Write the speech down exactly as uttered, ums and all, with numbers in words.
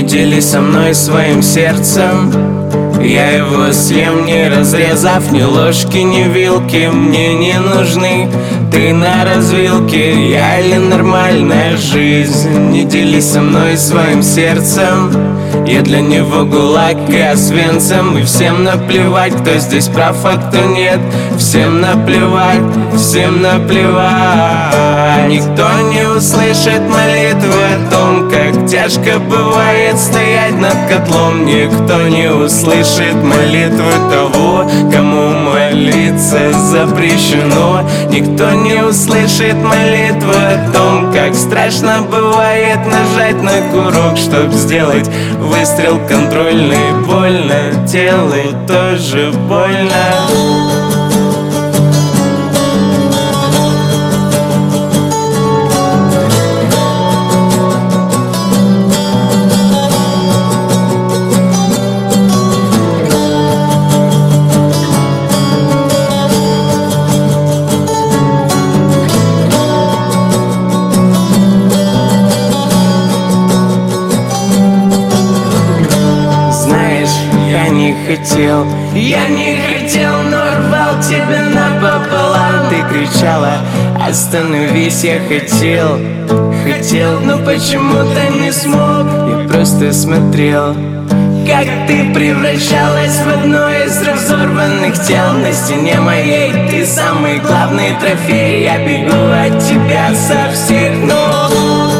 делись со мной своим сердцем. Я его съем, не разрезав ни ложки, ни вилки. Мне не нужны ты на развилке. Я или нормальная жизнь. Не делись со мной своим сердцем. Я для него гулаг и Освенцим. И всем наплевать, кто здесь прав, а кто нет. Всем наплевать, всем наплевать. Никто не услышит молитвы о том, как тяжко бывает стоять над котлом. Никто не услышит молитвы того, кому молиться запрещено. Никто не услышит молитвы о том, как страшно бывает нажать на курок, чтоб сделать выстрел контрольный. Больно, телу тоже больно. Хотел, я не хотел, но рвал тебя напополам. Ты кричала: остановись, я хотел, хотел, но почему-то не смог. Я просто смотрел, как ты превращалась в одно из разорванных тел. На стене моей ты самый главный трофей. Я бегу от тебя со всех ног.